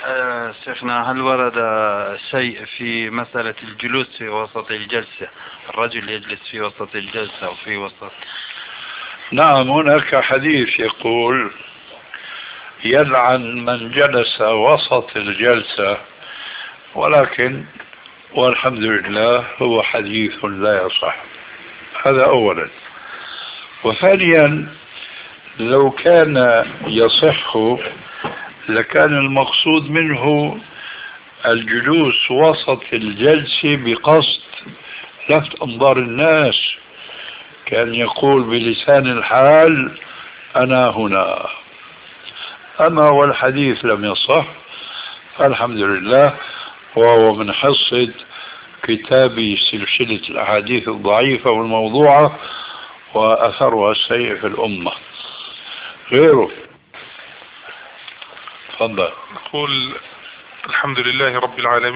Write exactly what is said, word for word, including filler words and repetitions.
آه شيخنا، هل ورد شيء في مسألة الجلوس في وسط الجلسة؟ الرجل يجلس في وسط الجلسة أو في وسط. نعم، هناك حديث يقول: يلعن من جلس وسط الجلسة، ولكن والحمد لله هو حديث لا يصح. هذا أولا. وثانيا، لو كان يصح لكان المقصود منه الجلوس وسط الجلسة بقصد لفت أنظار الناس، كان يقول بلسان الحال: أنا هنا. أما والحديث لم يصح، الحمد لله، وهو من حصة كتاب سلسلة الأحاديث الضعيفة والموضوعة وأثرها السيء في الأمة. غيره. تفضل. نقول الحمد لله رب العالمين.